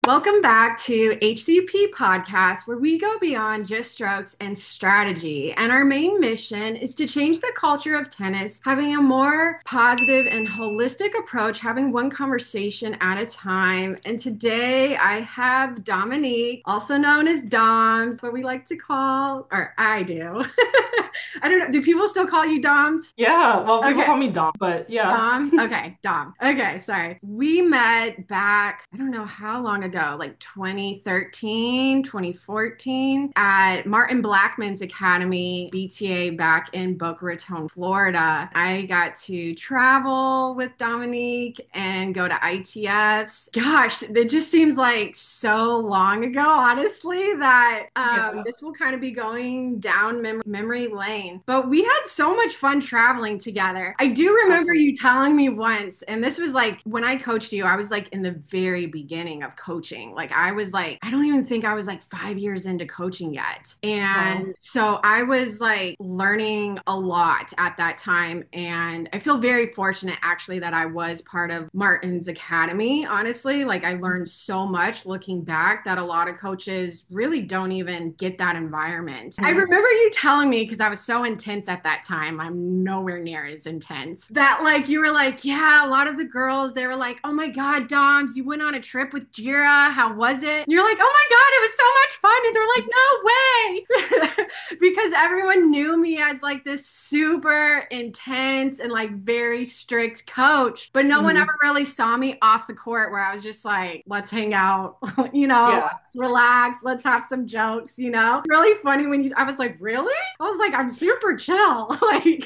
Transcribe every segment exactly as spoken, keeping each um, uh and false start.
Welcome back to H D P Podcast, where we go beyond just strokes and strategy. And our main mission is to change the culture of tennis, having a more positive and holistic approach, having one conversation at a time. And today I have Dominique, also known as Doms, what we like to call, or I do. I don't know. Do people still call you Doms? Yeah, well, people Okay. call me Dom, but yeah. Dom? Okay, Dom. Okay, sorry. We met back, I don't know how long ago, like twenty thirteen, twenty fourteen, at Martin Blackman's Academy, B T A, back in Boca Raton, Florida. I got to travel with Dominique and go to I T Fs. Gosh, it just seems like so long ago, honestly, that um, Yeah. this will kind of be going down mem- memory lane. But we had so much fun traveling together. I do remember Absolutely. you telling me once, and this was like when I coached you, I was like in the very beginning of coaching. Like I was like, I don't even think I was like five years into coaching yet. Wow. And so I was like learning a lot at that time. And I feel very fortunate actually that I was part of Martin's Academy, honestly. Like I learned so much looking back that a lot of coaches really don't even get that environment. I Mhm. remember you telling me, because I was so intense at that time, I'm nowhere near as intense, that like you were like, yeah, a lot of the girls, they were like, oh my God, Doms, you went on a trip with Jira. How was it? And you're like, oh my God, it was so much fun. And they're like, no way. Because everyone knew me as like this super intense and like very strict coach, but no one ever Mhm. really saw me off the court where I was just like, let's hang out, you know, Yeah. let's relax, let's have some jokes, you know? Really funny when you, I was like, really? I was like, I'm super chill. Like,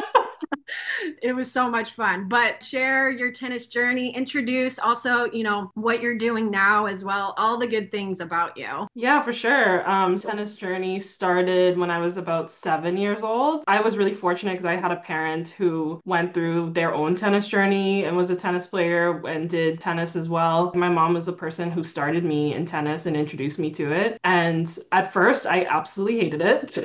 it was so much fun. But share your tennis journey, introduce also, you know, what you're doing now as well, all the good things about you. Yeah, for sure. Um, tennis journey started when I was about seven years old. I was really fortunate because I had a parent who went through their own tennis journey and was a tennis player and did tennis as well. My mom was the person who started me in tennis and introduced me to it. And at first, I absolutely hated it.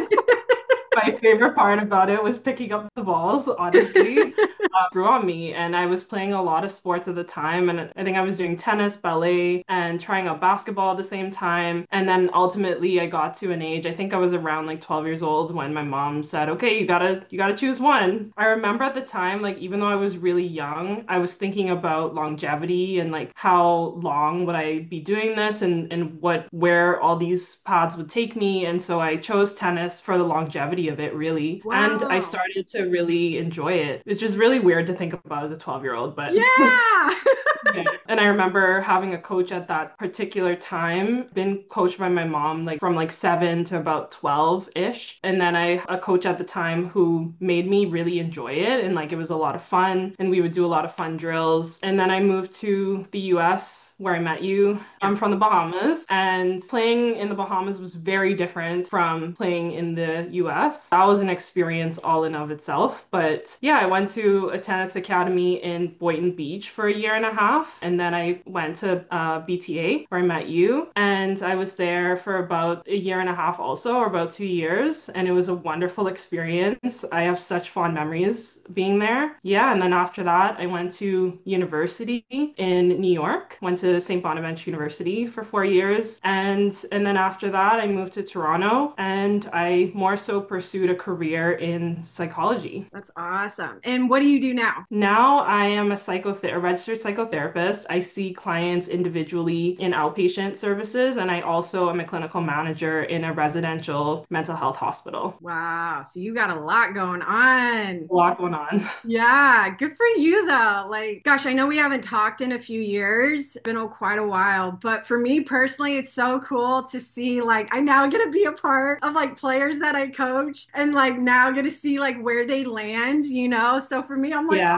My favorite part about it was picking up the balls, honestly. Uh, grew on me, and I was playing a lot of sports at the time. And I think I was doing tennis, ballet, and trying out basketball at the same time. And then ultimately, I got to an age, I think I was around like twelve years old when my mom said, "Okay, you gotta, you gotta choose one." I remember at the time, like even though I was really young, I was thinking about longevity and like how long would I be doing this, and and what where all these paths would take me. And so I chose tennis for the longevity of it, really. And I Wow. started to really enjoy it. It's just really weird to think about as a twelve year old, but Yeah. yeah. And I remember having a coach at that particular time, been coached by my mom like from like seven to about twelve-ish. And then I a coach at the time who made me really enjoy it, and like it was a lot of fun and we would do a lot of fun drills. And then I moved to the U S where I met you. Yeah. I'm from the Bahamas, and playing in the Bahamas was very different from playing in the U S. That was an experience all in of itself. But yeah, I went to a tennis academy in Boynton Beach for a year and a half, and then I went to uh, B T A where I met you, and I was there for about a year and a half also, or about two years, and it was a wonderful experience. I have such fond memories being there. Yeah, and then after that, I went to university in New York, went to Saint Bonaventure University for four years, and and then after that, I moved to Toronto, and I more so pursued a career in psychology. That's awesome. And what do you do now? Now I am a psychother a registered psychotherapist. I see clients individually in outpatient services, and I also am a clinical manager in a residential mental health hospital. Wow. So you got a lot going on. A lot going on. Yeah, good for you though. Like, gosh, I know we haven't talked in a few years. It's been a, quite a while, but for me personally, it's so cool to see like I now get to be a part of like players that I coach and like now get to see like where they land, you know? So for me, I'm like, Yeah.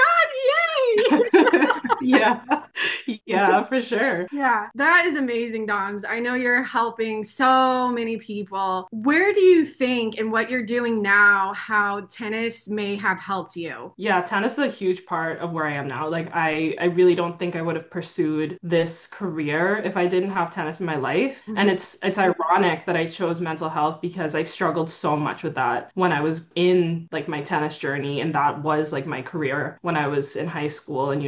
oh my God, yay! Yeah. Yeah, for sure. Yeah, that is amazing, Doms. I know you're helping so many people. Where do you think, and what you're doing now, how tennis may have helped you? Yeah, tennis is a huge part of where I am now. Like I I really don't think I would have pursued this career if I didn't have tennis in my life. And Mhm. it's it's ironic that I chose mental health because I struggled so much with that when I was in like my tennis journey, and that was like my career when I was in high school and university.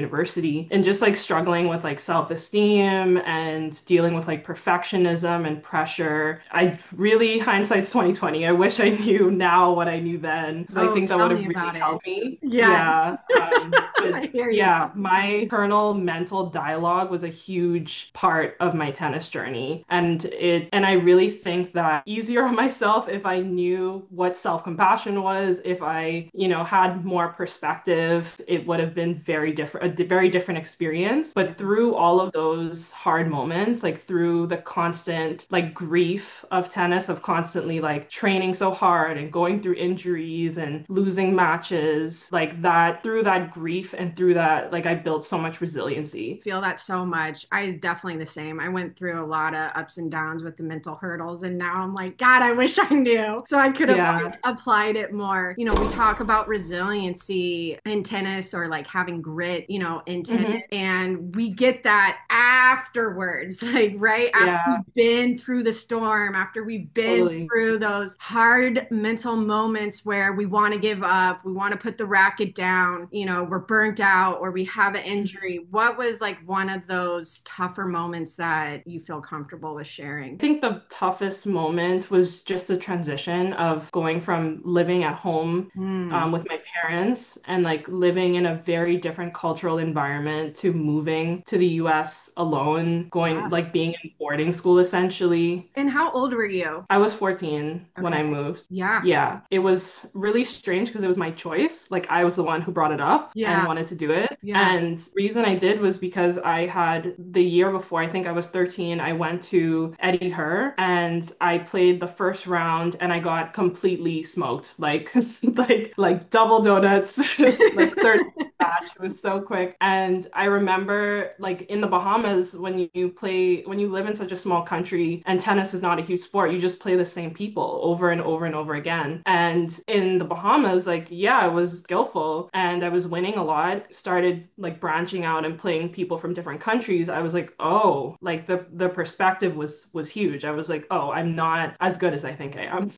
university and just like struggling with like self-esteem and dealing with like perfectionism and pressure. I really, hindsight's twenty twenty. I wish I knew now what I knew then because I Oh, think that tell would me have really about it. helped me. Yes. Yeah. Um, but I hear you. yeah, my internal mental dialogue was a huge part of my tennis journey. And it and I really think that easier on myself if I knew what self-compassion was, if I, you know, had more perspective, it would have been very different, a di- very different experience. But through all of those hard moments, like through the constant like grief of tennis, of constantly like training so hard and going through injuries and losing matches, like that, through that grief and through that, like I built so much resiliency. Feel that so much. I definitely the same. I went through a lot of ups and downs with the mental hurdles, and now I'm like, God, I wish I knew so I could have Yeah. like applied it more. You know, we talk about resiliency in tennis or like having grit, you know, in tennis, Hmm. and we get that afterwards, like right after Yeah, we've been through the storm, after we've been totally. through those hard mental moments where we want to give up, we want to put the racket down, you know, we're burnt out or we have an injury. What was like one of those tougher moments that you feel comfortable with sharing? I think the toughest moment was just the transition of going from living at home Mm, um, with my parents and like living in a very different cultural environment to moving to the U S alone, going yeah. like being in boarding school essentially. And how old were you? I was fourteen when Okay. I moved. Yeah. Yeah, it was really strange because it was my choice. Like I was the one who brought it up and Yeah. wanted to do it. Yeah. And the reason I did was because I had the year before, I think I was thirteen, I went to Eddie Herr and I played the first round and I got completely smoked. Like like like double donuts, like third match. It was so quick. And I remember like in the Bahamas when you play when you live in such a small country and tennis is not a huge sport, you just play the same people over and over and over again. And in the Bahamas, like yeah, I was skillful and I was winning a lot, started like branching out and playing people from different countries. I was like, "Oh, like the the perspective was was huge." I was like, "Oh, I'm not as good as I think I am."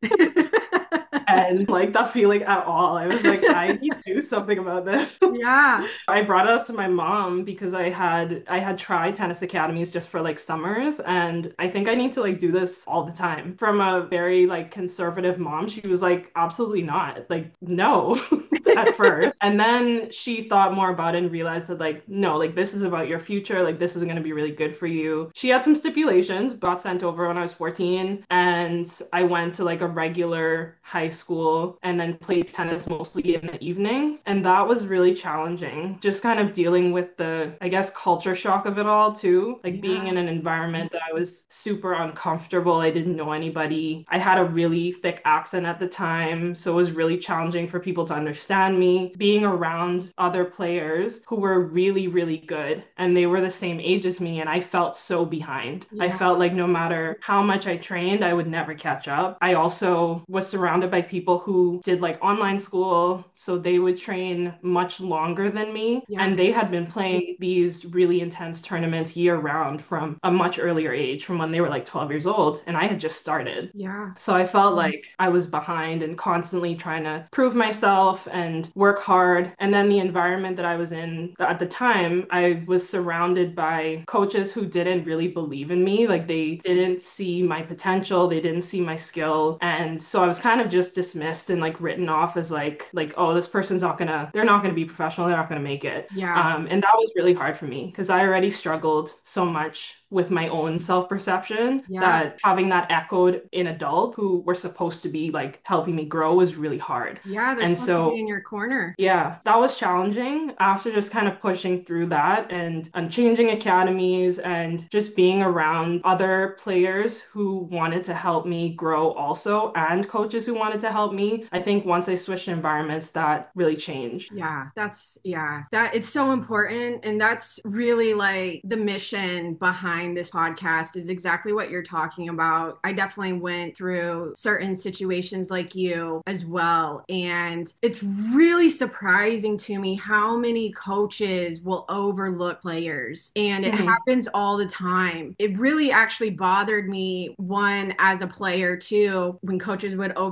And like that feeling at all. I was like, I need to do something about this. Yeah. I brought it up to my mom because I had I had tried tennis academies just for like summers and I think I need to like do this all the time. From a very like conservative mom, she was like, absolutely not. Like, no, at first. And then she thought more about it and realized that like, no, like this is about your future. Like this is going to be really good for you. She had some stipulations, got sent over when I was fourteen and I went to like a regular high school and then played tennis mostly in the evenings. And that was really challenging. Just kind of dealing with the, I guess, culture shock of it all too. Like being Yeah. in an environment that I was super uncomfortable. I didn't know anybody. I had a really thick accent at the time. So it was really challenging for people to understand me. Being around other players who were really, really good and they were the same age as me. And I felt so behind. I Yeah. felt like no matter how much I trained, I would never catch up. I also was surrounded by people who did like online school. So they would train much longer than me. Yeah. And they had been playing these really intense tournaments year round from a much earlier age, from when they were like twelve years old. And I had just started. Yeah. So I felt like I was behind and constantly trying to prove myself and work hard. And then the environment that I was in at the time, I was surrounded by coaches who didn't really believe in me. Like they didn't see my potential, they didn't see my skill. And so I was kind of just dismissed and like written off as like, like, oh, this person's not gonna, they're not gonna be professional, they're not gonna make it. Yeah. Um, and that was really hard for me because I already struggled so much with my own self-perception Yeah. that having that echoed in adults who were supposed to be like helping me grow was really hard. Yeah. They're And supposed to so be in your corner. yeah, that was challenging after just kind of pushing through that and, and changing academies and just being around other players who wanted to help me grow also and coaches who wanted to help me. I think once I switched environments, that really changed. Yeah, that's yeah. That it's so important and that's really like the mission behind this podcast is exactly what you're talking about. I definitely went through certain situations like you as well and it's really surprising to me how many coaches will overlook players and it Mhm. happens all the time. It really actually bothered me one as a player too when coaches would overlook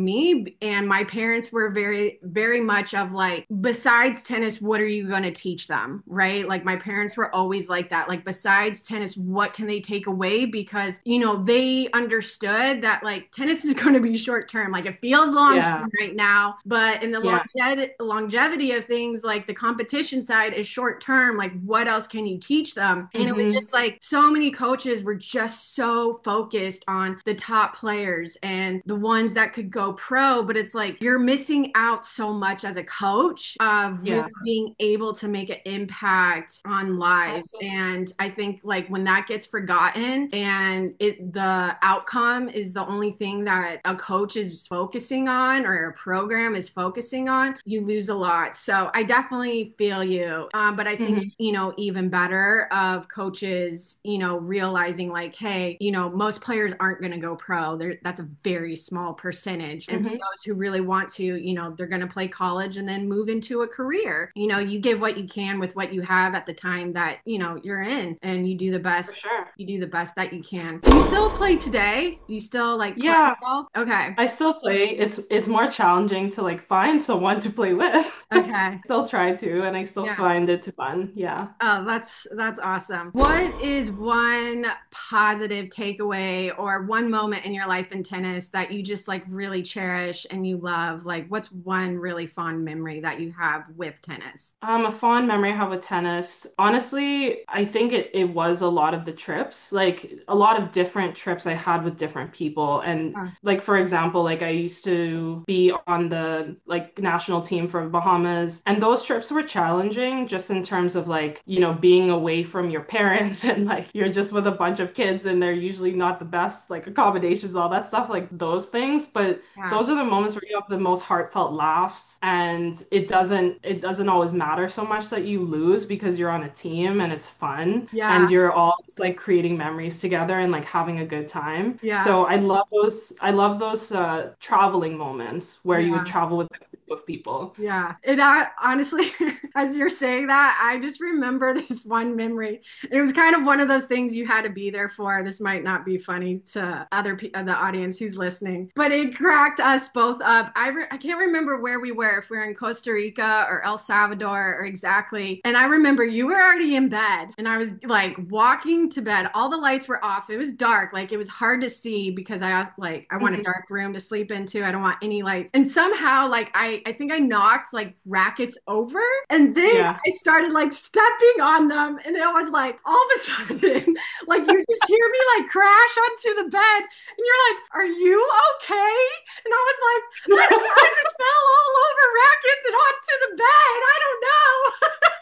me. And my parents were very, very much of like, besides tennis, what are you going to teach them? Right. Like my parents were always like that. Like, besides tennis, what can they take away? Because, you know, they understood that like tennis is going to be short term. Like it feels long Yeah. term right now, but in the Yeah. longevity, longevity of things, like the competition side is short term. Like, what else can you teach them? And it was Mm-hmm. just like so many coaches were just so focused on the top players and the ones that could go pro. But it's like you're missing out so much as a coach of Yeah. really being able to make an impact on lives. Absolutely. And I think like when that gets forgotten and it the outcome is the only thing that a coach is focusing on or a program is focusing on, you lose a lot. So I definitely feel you. Um, but I think, Mm-hmm. you know, even better of coaches, you know, realizing like, hey, you know, most players aren't going to go pro. There, that's a very small percentage. And for Mm-hmm. those who really want to, you know, they're going to play college and then move into a career. You know, you give what you can with what you have at the time that, you know, you're in, and you do the For best. sure. You do the best that you can. Do you still play today? Do you still like play Yeah. ball? Okay. I still play. It's it's more challenging to like find someone to play with. Okay. Still try to, and I still Yeah. find it fun. Yeah. Oh, that's that's awesome. What is one positive takeaway or one moment in your life in tennis that you just like really cherish and you love? Like, what's one really fond memory that you have with tennis? Um, a fond memory I have with tennis. Honestly, I think it, it was a lot of the trips, like a lot of different trips I had with different people. And Oh, like for example, like I used to be on the like national team for Bahamas, and those trips were challenging just in terms of like, you know, being away from your parents and like you're just with a bunch of kids and they're usually not the best like accommodations, all that stuff, like those things. But yeah. those are the moments where you have the most heartfelt laughs, and it doesn't it doesn't always matter so much that you lose because you're on a team and it's fun Yeah. and you're all just like creating memories together and like having a good time. Yeah. So I love those I love those uh traveling moments where you would Yeah. travel with a group of people. Yeah. And I honestly, as you're saying that, I just remember this one memory. It was kind of one of those things you had to be there for. This might not be funny to other people, the audience who's listening, but it cracked us both up. I, re- I can't remember where we were, if we were in Costa Rica or El Salvador or exactly. And I remember you were already in bed and I was like walking to bed. All the lights were off. It was dark. Like it was hard to see because I like, I want a Mhm. dark room to sleep into. I don't want any lights. And somehow like I, I think I knocked like rackets over and then Yeah. I started like stepping on them. And it was like all of a sudden, like you just hear me like crash onto the bed and you're like, are you okay? And I was like, I, I just fell all over rackets and onto the bed. I don't know.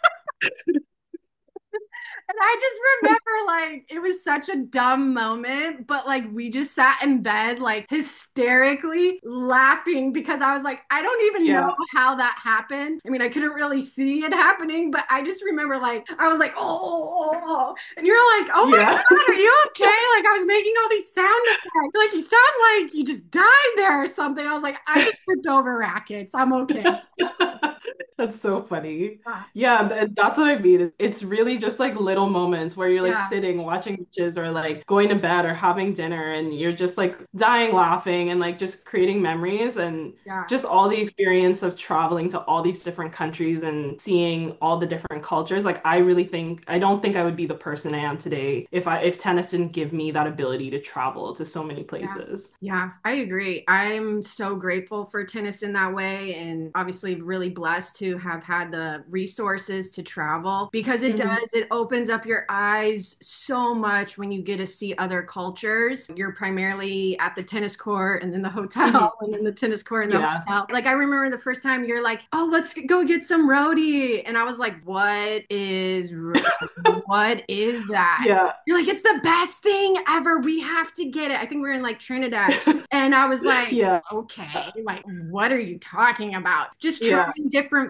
And I just remember like it was such a dumb moment, but like we just sat in bed like hysterically laughing because I was like, I don't even know Yeah. how that happened. I mean, I couldn't really see it happening, but I just remember like I was like, oh, oh, oh. And you're like, oh my Yeah. God, are you okay? Like I was making all these sound effects. Like you sound like you just died there or something. I was like, I just tripped over rackets. I'm okay. That's so funny. Ah, Yeah, th- that's what I mean. It's really just like little moments where you're like yeah, sitting watching matches or like going to bed or having dinner and you're just like dying laughing and like just creating memories and yeah. just all the experience of traveling to all these different countries and seeing all the different cultures. Like I really think I don't think I would be the person I am today if I if tennis didn't give me that ability to travel to so many Yeah. places. Yeah, I agree. I'm so grateful for tennis in that way, and obviously really blessed to have had the resources to travel because it Hmm. does, it opens up your eyes so much when you get to see other cultures. You're primarily at the tennis court and then the hotel Hmm. and then the tennis court and the Yeah. hotel. Like I remember the first time you're like, "Oh, let's go get some roadie." And I was like, "What is ro- what is that?" Yeah. You're like, it's the best thing ever. We have to get it. I think we are in like Trinidad. And I was like, Yeah. okay, like, what are you talking about? Just Yeah. trying different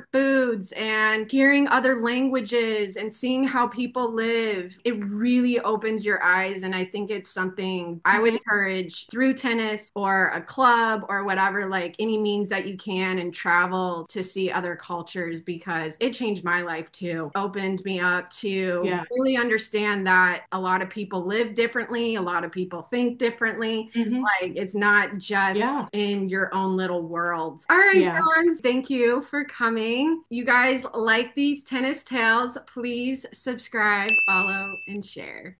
foods and hearing other languages and seeing how people live, it really opens your eyes. And I think it's something I would Mhm. encourage through tennis or a club or whatever, like any means that you can, and travel to see other cultures, because it changed my life too. Opened me up to Yeah. really understand that a lot of people live differently, a lot of people think differently. Hmm. Like it's not just Yeah. in your own little world. All right, Yeah. Dylan, thank you for coming. You guys like these tennis tales, please subscribe, follow, and share.